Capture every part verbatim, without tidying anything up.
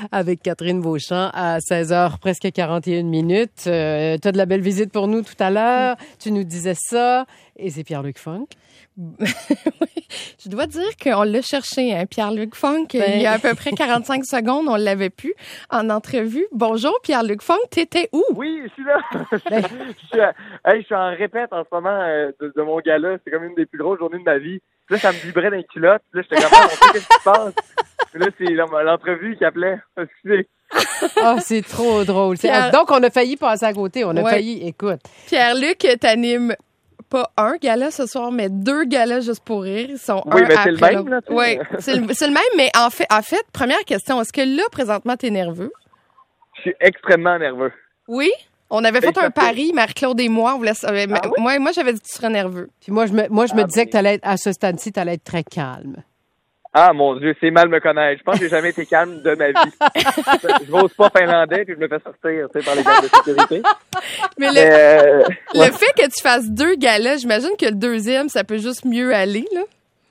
avec Catherine Beauchamp à seize heures, presque quarante et une minutes. Euh, tu as de la belle visite pour nous tout à l'heure. Tu nous disais ça. Et c'est Pierre-Luc Funk. Oui, je dois dire qu'on l'a cherché, hein, Pierre-Luc Funk. Ben... Il y a à peu près quarante-cinq secondes, on l'avait plus en entrevue. Bonjour, Pierre-Luc Funk, t'étais où? Oui, je suis là. Ben... je, suis à... hey, je suis en répète en ce moment euh, de, de mon gala. C'est comme une des plus grosses journées de ma vie. Là, ça me vibrait dans les culottes. Là, j'étais capable de montrer qu'est-ce qui se passe. Là, c'est l'entrevue qui appelait. Excusez. Ah, oh, c'est trop drôle. Pierre... Donc, on a failli passer à côté. On a ouais. failli, écoute. Pierre-Luc, t'animes pas un gala ce soir, mais deux galas juste pour rire. Ils sont oui, un mais après c'est le même, là. Oui, c'est le, c'est le même, mais en fait, en fait, première question, est-ce que là, présentement, t'es nerveux? Je suis extrêmement nerveux. Oui? On avait fait un pari, Marie-Claude et moi. On voulait... ah, oui? Moi, moi j'avais dit que tu serais nerveux. Puis moi, je me, moi, je me ah, disais mais... que t'allais être, à ce stade-ci, tu allais être très calme. Ah, mon Dieu, c'est mal me connaître. Je pense que j'ai jamais été calme de ma vie. Je n'ose pas finlandais, puis je me fais sortir, tu sais, par les gardes de sécurité. Mais le, mais euh... le ouais. fait que tu fasses deux galas, j'imagine que le deuxième, ça peut juste mieux aller, là.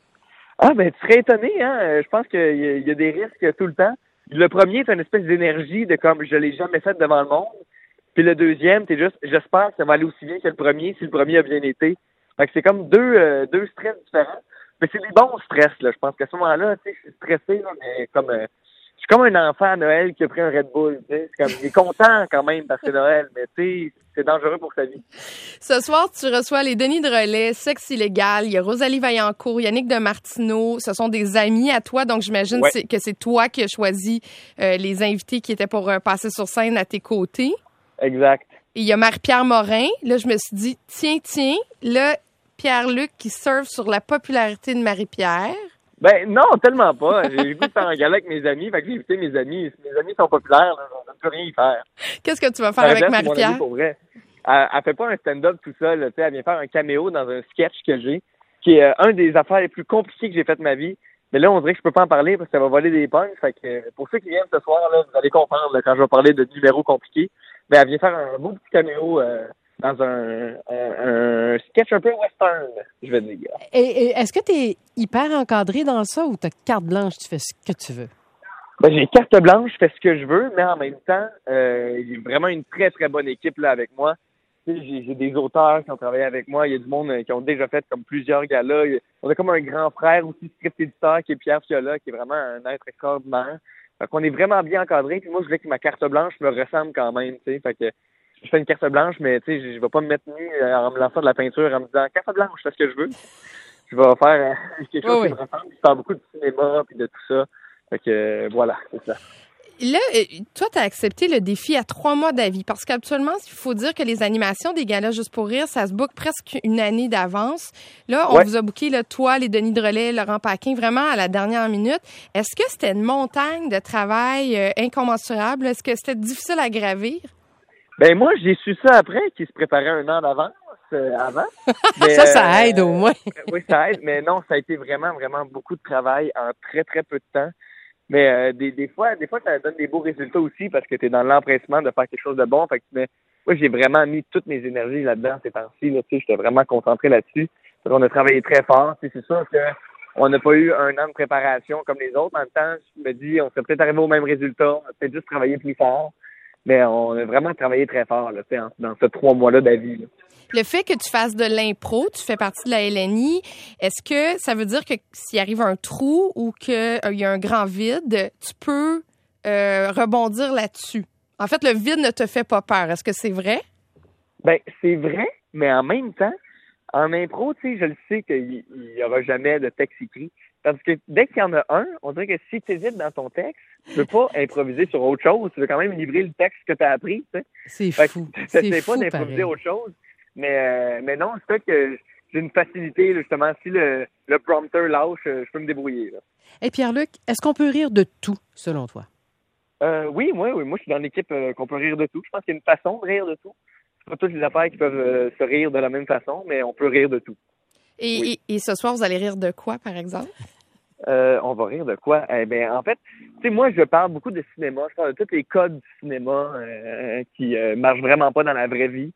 Ah, ben, tu serais étonné, hein. Je pense qu'il y, y a des risques tout le temps. Le premier, c'est une espèce d'énergie de comme je l'ai jamais fait devant le monde. Puis le deuxième, t'es juste, j'espère que ça va aller aussi bien que le premier, si le premier a bien été. Fait que c'est comme deux, euh, deux stress différents. Mais c'est des bons stress, là. Je pense qu'à ce moment-là, tu sais, je suis stressé, là, mais comme, euh, je suis comme un enfant à Noël qui a pris un Red Bull, tu sais. C'est comme, il est content quand même parce que c'est Noël, mais tu sais, c'est dangereux pour sa vie. Ce soir, tu reçois les Denis de Relais, Sexe illégal, il y a Rosalie Vaillancourt, Yannick de Martineau. Ce sont des amis à toi, donc j'imagine ouais. que c'est toi qui as choisi euh, les invités qui étaient pour euh, passer sur scène à tes côtés. Exact. Et il y a Marie-Pierre Morin. Là, je me suis dit, tiens, tiens, là, Pierre-Luc qui surfe sur la popularité de Marie-Pierre. Ben non, tellement pas. J'ai le goût de faire un gala avec mes amis. Fait que j'ai invité mes amis. Si mes amis sont populaires, là, on ne peut rien y faire. Qu'est-ce que tu vas faire avec Marie-Pierre? Pour vrai. Elle, elle fait pas un stand-up tout seul. Là, elle vient faire un caméo dans un sketch que j'ai, qui est euh, un des affaires les plus compliquées que j'ai faites de ma vie. Mais là, on dirait que je peux pas en parler parce que ça va voler des punks. Fait que pour ceux qui viennent ce soir, là, vous allez comprendre là, quand je vais parler de numéros compliqués. Mais elle vient faire un beau petit caméo euh, dans un, un, un sketch un peu western, je vais dire. Et, et est-ce que tu es hyper encadré dans ça ou tu as carte blanche, tu fais ce que tu veux? Ben, j'ai carte blanche, je fais ce que je veux, mais en même temps, euh, j'ai vraiment une très, très bonne équipe là avec moi. J'ai, j'ai des auteurs qui ont travaillé avec moi. Il y a du monde qui ont déjà fait comme plusieurs galas. On a comme un grand frère aussi, script éditeur, qui est Pierre Fiola, qui est vraiment un être extraordinaire. Fait qu'on est vraiment bien encadré. Puis moi, je voulais que ma carte blanche me ressemble quand même, tu sais. Fait que je fais une carte blanche, mais tu sais, je vais pas me mettre nu en me lançant de la peinture en me disant carte blanche, je fais ce que je veux. Je vais faire euh, quelque chose oh, qui oui. me ressemble. Je parle beaucoup de cinéma puis de tout ça. Fait que euh, voilà, c'est ça. Là, toi, tu as accepté le défi à trois mois d'avis parce qu'habituellement, il faut dire que les animations des galas Juste pour rire, ça se book presque une année d'avance. Là, on ouais. vous a booké, là, toi, les Denis de Relais, Laurent Paquin, vraiment à la dernière minute. Est-ce que c'était une montagne de travail euh, incommensurable? Est-ce que c'était difficile à gravir? Ben moi, j'ai su ça après, qu'ils se préparaient un an d'avance, euh, avant. Mais, ça, ça aide euh, au moins. Oui, ça aide, mais non, ça a été vraiment, vraiment beaucoup de travail en très, très peu de temps. Mais euh, des, des fois, des fois, ça donne des beaux résultats aussi parce que tu es dans l'empressement de faire quelque chose de bon. Fait que tu mets... Moi, j'ai vraiment mis toutes mes énergies là-dedans ces temps-ci. Là, j'étais vraiment concentré là-dessus. On a travaillé très fort. C'est sûr que on n'a pas eu un an de préparation comme les autres. En même temps, je me dis, on serait peut-être arrivé au même résultat. On a peut-être juste travaillé plus fort. Mais on a vraiment travaillé très fort là, dans ces trois mois-là d'avis. Là. Le fait que tu fasses de l'impro, tu fais partie de la L N I, est-ce que ça veut dire que s'il arrive un trou ou qu'il euh, y a un grand vide, tu peux euh, rebondir là-dessus? En fait, le vide ne te fait pas peur. Est-ce que c'est vrai? Ben, c'est vrai, mais en même temps, en impro, tu sais, je le sais qu'il n'y aura jamais de texte écrit. Parce que dès qu'il y en a un, on dirait que si tu hésites dans ton texte, tu peux pas improviser sur autre chose. Tu veux quand même livrer le texte que tu as appris, tu sais. C'est fait fou. Tu c'est sais fou, pas d'improviser pareil. autre chose. Mais, euh, mais non, c'est fait que j'ai une facilité, justement. Si le, le prompteur lâche, je peux me débrouiller. Et hey Pierre-Luc, est-ce qu'on peut rire de tout, selon toi? Euh, oui, moi, oui. Moi, je suis dans l'équipe euh, qu'on peut rire de tout. Je pense qu'il y a une façon de rire de tout. C'est pas toutes les affaires qui peuvent euh, se rire de la même façon, mais on peut rire de tout. Et, oui. et, et ce soir, vous allez rire de quoi, par exemple? Euh, on va rire de quoi? Eh bien, en fait, tu sais, moi, je parle beaucoup de cinéma. Je parle de tous les codes du cinéma euh, qui euh, marchent vraiment pas dans la vraie vie.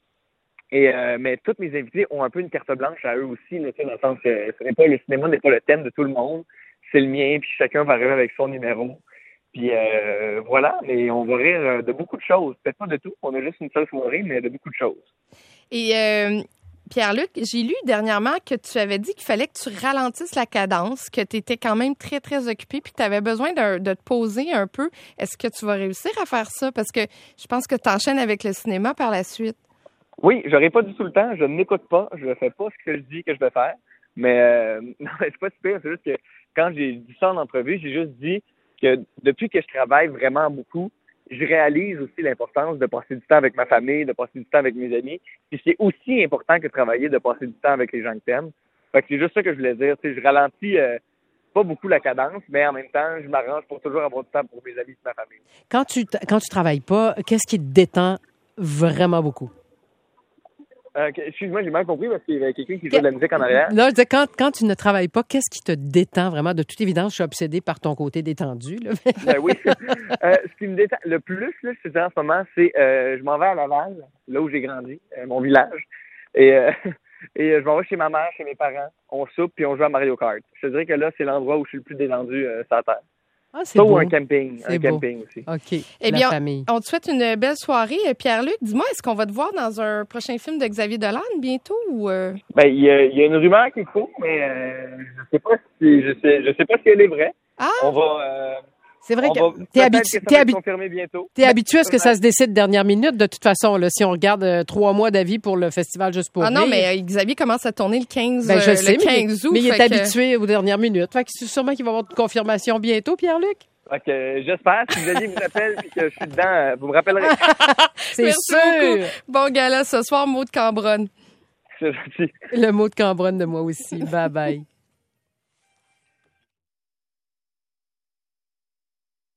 Et euh, mais tous mes invités ont un peu une carte blanche à eux aussi, là, dans le sens que ce n'est pas le cinéma n'est pas le thème de tout le monde. C'est le mien, puis chacun va arriver avec son numéro. Puis euh, voilà, mais on va rire de beaucoup de choses. Peut-être pas de tout, on a juste une seule soirée, mais de beaucoup de choses. Et euh, Pierre-Luc, j'ai lu dernièrement que tu avais dit qu'il fallait que tu ralentisses la cadence, que tu étais quand même très, très occupé, puis que tu avais besoin de, de te poser un peu. Est-ce que tu vas réussir à faire ça? Parce que je pense que tu enchaînes avec le cinéma par la suite. Oui, j'aurai pas du tout le temps. Je n'écoute pas. Je ne fais pas ce que je dis que je vais faire. Mais euh, non, c'est pas super. C'est juste que quand j'ai dit ça en entrevue, j'ai juste dit que depuis que je travaille vraiment beaucoup, je réalise aussi l'importance de passer du temps avec ma famille, de passer du temps avec mes amis. Puis c'est aussi important que de travailler, de passer du temps avec les gens que t'aimes. Fait que c'est juste ça que je voulais dire. Tu sais, je ralentis euh, pas beaucoup la cadence, mais en même temps, je m'arrange pour toujours avoir du temps pour mes amis et ma famille. Quand tu quand tu travailles pas, qu'est-ce qui te détend vraiment beaucoup? Euh, excuse-moi, j'ai mal compris parce qu'il y avait quelqu'un qui joue de la musique en arrière. Non, je disais, quand, quand tu ne travailles pas, qu'est-ce qui te détend vraiment? De toute évidence, je suis obsédée par ton côté détendu. Là. Ben oui. euh, ce qui me détend le plus, là, je te dis en ce moment, c'est euh, je m'en vais à Laval, là où j'ai grandi, euh, mon village. Et, euh, et euh, je m'en vais chez ma mère, chez mes parents. On soupe puis on joue à Mario Kart. Je te dirais que là, c'est l'endroit où je suis le plus détendu euh, sur la terre. Ah, c'est beau. Ou un camping. C'est un beau. camping aussi. OK. Eh la bien, famille. On te souhaite une belle soirée. Pierre-Luc, dis-moi, est-ce qu'on va te voir dans un prochain film de Xavier Dolan bientôt ou euh... Ben, il y, y a une rumeur qui court, mais euh, je sais pas si je sais je sais pas si elle est vraie. Ah! On va euh, C'est vrai on que va, t'es habitué, que t'es, habi- confirmé bientôt. t'es habitué à ce que ça se décide dernière minute. De toute façon, là, si on regarde euh, trois mois d'avis pour le festival Juste pour Ah non, rire, mais euh, Xavier commence à tourner le quinze, ben, je euh, sais, le quinze mais, août. mais il est fait que... habitué aux dernières minutes. Fait que c'est sûrement qu'il va y avoir une confirmation bientôt, Pierre-Luc. Ok, j'espère. Si Xavier vous appelle et que je suis dedans, vous me rappellerez. C'est Merci sûr. beaucoup. Bon gala ce soir, mot de Cambronne. C'est gentil. Le mot de Cambronne de moi aussi. Bye bye.